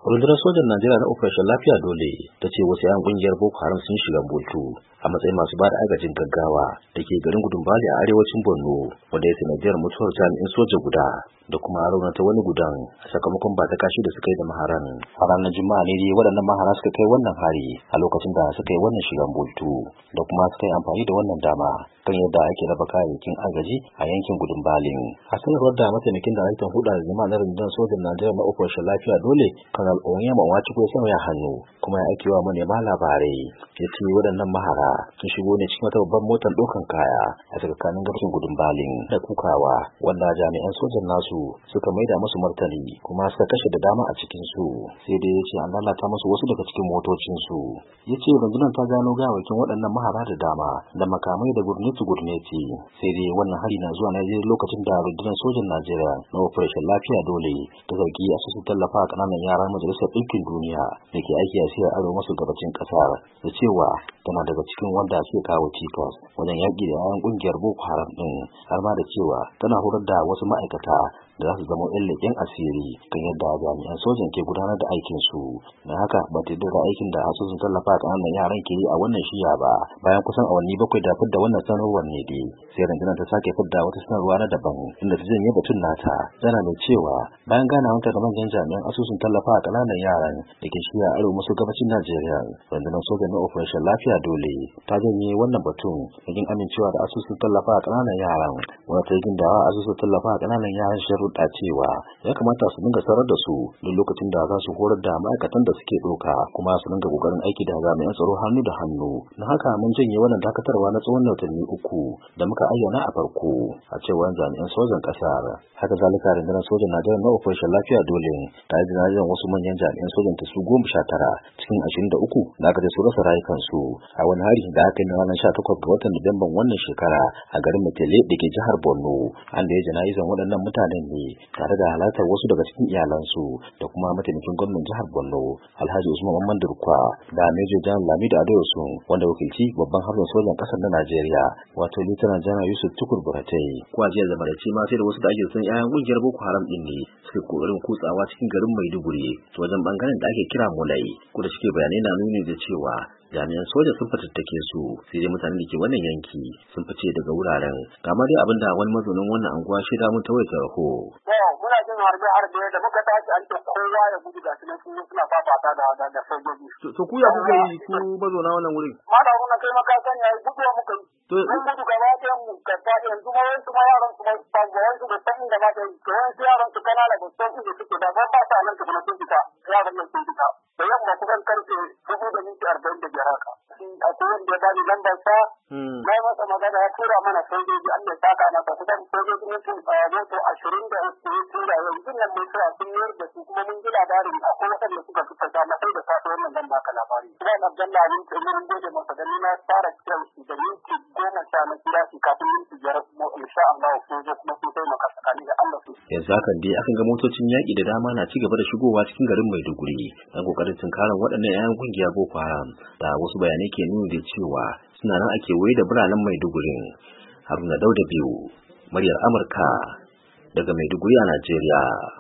Rundunar sojan Najeriya na Operation Lafiya Dole ta ce wasu 'yan kungiyar Boko Haram sun shiga Botu a matsayin masu ba da agajin gaggawa da ke garin Gudunbali a arewacin Borno, wanda ya sanadiyar mutuwar jami'in soja guda da kuma raunata wani gudan a sakamakon ba ta kashi da suka yi da maharan. A ranar Juma'a ne dai waɗannan mahara suka kai wannan hari a lokacin da suka yi wannan shigan Botu da kuma suka yi amfani da wannan dama kan yadda ake raba kayayyakin agaji a yankin Gudunbalin. A sanarwar da mataimakin daraktan huɗa da jama'a na rundunar sojan Najeriya na Operation Lafiya Dole, Colonel Onyema Nwachukwu ya sauya hannu kuma ya aiki wa manema labarai ya ce waɗannan mahara sun shigo ne cikin wata babban motar ɗaukan kaya a tsakanin gabashin Gudunbalin da Kukawa, wanda jami'an sojan nasu suka maida musu martani kuma suka kashe da dama a cikin su, sai dai ya ce an lalata musu wasu daga cikin motocin su. Ya ce rundunar ta gano gawakin waɗannan mahara da dama da makamai da gurneti, sai dai wannan hari na zuwa Najeriya lokacin da rundunar sojan Najeriya na Operation Lafiya Dole ta zargi asusun tallafa ƙananan yara Majalisar Ɗinkin Duniya da ke aiki a siyar arewa maso gabacin ƙasar da cewa tana daga cikin wanda suke kawo cikas wajen yaƙi da yayan ƙungiyar Boko Haram ɗin, har ma da cewa tana horar da wasu ma'aikata da za su zama ƴan leƙen asiri kan yadda jami'an sojan ke gudanar da aikin su. Na haka ba ta da aikin da asusun tallafa ƙananan yaran ke yi a wannan shiya ba. Bayan kusan awanni 7 da fidda wannan sanarwar ne dai sai rundunar ta sake fidda wata sanarwa na daban inda ta janye batun nata, tana mai cewa bayan ganawanta da manyan jami'an asusun tallafa ƙananan yaran da ke shiya arewa maso gabacin Najeriya, rundunar sojan na Operation Lafiya Dole ta janye wannan batun yakin amincewa da asusun tallafa ƙananan yaran, wanda ta yi gindawa asusun tallafa ƙananan yaran sharuɗa cewa ya kamata su dinga sarar da su duk lokacin da za su horar da ma'aikatan da suke ɗauka, kuma su dinga ƙoƙarin aiki da jami'an tsaro hannu da hannu. Na haka mun janye wannan dakatarwa na tsawon watanni 3 da muka ayyana a farko, a cewar jami'an sojan ƙasar. Haka zalika rundunar sojan Najeriya na Operation Lafiya Dole ta yi jinajin wasu manyan jami'an sojan ta su 19 cikin 23 da aka su rasa rayukansu a wani hari da aka yi na ranar 18 ga watan Nuwamban wannan shekara a garin Mekele da ke jihar Borno, an da ya jana'izan waɗannan mutanen ne tare da halartar wasu daga cikin iyalansu da kuma mataimakin gwamnan jihar Borno Alhaji Usman Mamman Durkwa da Major General Lamido Adeosun, wanda wakilci babban hafsan sojan ƙasar na Najeriya wato Lieutenant General Yusuf Tukur Buratai. Ko a jiya zamanance ma sai da wasu da ake son 'ya'yan ƙungiyar Boko Haram ɗin ne suke kokarin kutsawa cikin garin Maiduguri wajen bangaren da ake kira Mulai, ko da shike bayanai na nuni da cewa jami'an soja sun fatattake su, sai dai mutanen da ke wannan yanki sun fice daga wuraren. Kamar dai abinda wani mazaunin wannan anguwa shaida mun ta wayar tarho. Muna jin harbe da muka tashi an ce kowa ya gudu ga sunan suna fafata da sojoji. To ku ya kuka yi ku mazauna wannan wurin? Mata muna kai makasan ya yi guduwa muka yi. Mun gudu gaba ɗayan mu gaba yanzu ma wasu ma yaran su ba wasu da san inda ma ta yi. To wasu yaran su kanana ba san inda suke da ba sa nan tukuna sun fita. Yaran nan sun fita. Da yamma kusan karfe 4:45 haka. Akwai wanda ya bani lambar sa. Na yi masa magana ya tura mana sojoji, Allah ya saka masa kusan sojoji mutum moto 20 da ya tura yanzu nan mai tura sun yi da su, kuma mun ji labarin akwai waɗanda suka fita da sai da safe wannan zan baka labari. Ibrahim Abdullahi mun ce mun gode masa da ni na fara kiran shi da minti 10 na kira shi kafin minti 5 insha Allah sun zo kuma sun taimaka tsakani da Allah su. Yanzu hakan dai akan ga motocin yaƙi da dama na ci gaba da shigowa cikin garin Maiduguri dan kokarin tunkaran waɗannan 'ya'yan ƙungiyar Boko Haram, da wasu bayanai ke nuni da cewa suna nan ake waye da biranen Maiduguri. Haruna Dauda biyu, muryar Amurka daga Maiduguri a Najeriya.